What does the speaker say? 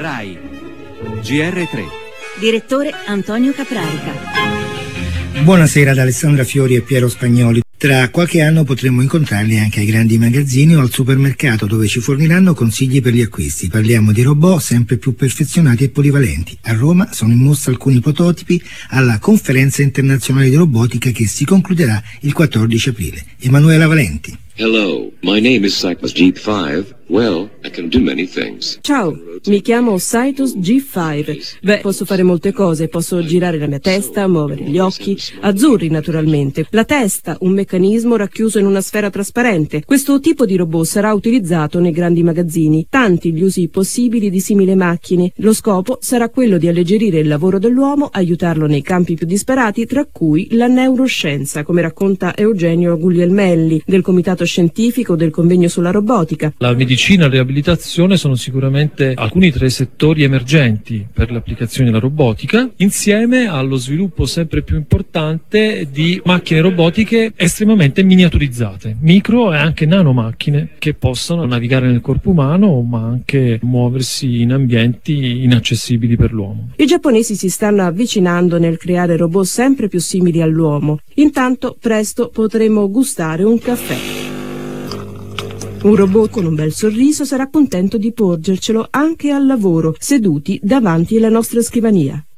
RAI GR3. Direttore Antonio Caprarica. Buonasera da Alessandra Fiori e Piero Spagnoli. Tra qualche anno potremo incontrarli anche ai grandi magazzini o al supermercato, dove ci forniranno consigli per gli acquisti. Parliamo di robot sempre più perfezionati e polivalenti. A Roma sono in mostra alcuni prototipi alla Conferenza Internazionale di Robotica che si concluderà il 14 aprile. Emanuela Valenti. Hello, my name is Cytus G5. Well, I can do many things. Ciao, mi chiamo Cytus G5. Beh, posso fare molte cose, posso girare la mia testa, muovere gli occhi, azzurri naturalmente. La testa, un meccanismo racchiuso in una sfera trasparente. Questo tipo di robot sarà utilizzato nei grandi magazzini. Tanti gli usi possibili di simili macchine. Lo scopo sarà quello di alleggerire il lavoro dell'uomo, aiutarlo nei campi più disparati, tra cui la neuroscienza, come racconta Eugenio Guglielmelli, del Comitato Scientifico del Convegno sulla Robotica. La medicina e la riabilitazione sono sicuramente alcuni tra i settori emergenti per l'applicazione della robotica, insieme allo sviluppo sempre più importante di macchine robotiche estremamente miniaturizzate, micro e anche nanomacchine che possono navigare nel corpo umano ma anche muoversi in ambienti inaccessibili per l'uomo. I giapponesi si stanno avvicinando nel creare robot sempre più simili all'uomo. Intanto presto potremo gustare un caffè. Un robot con un bel sorriso sarà contento di porgercelo anche al lavoro, seduti davanti alla nostra scrivania.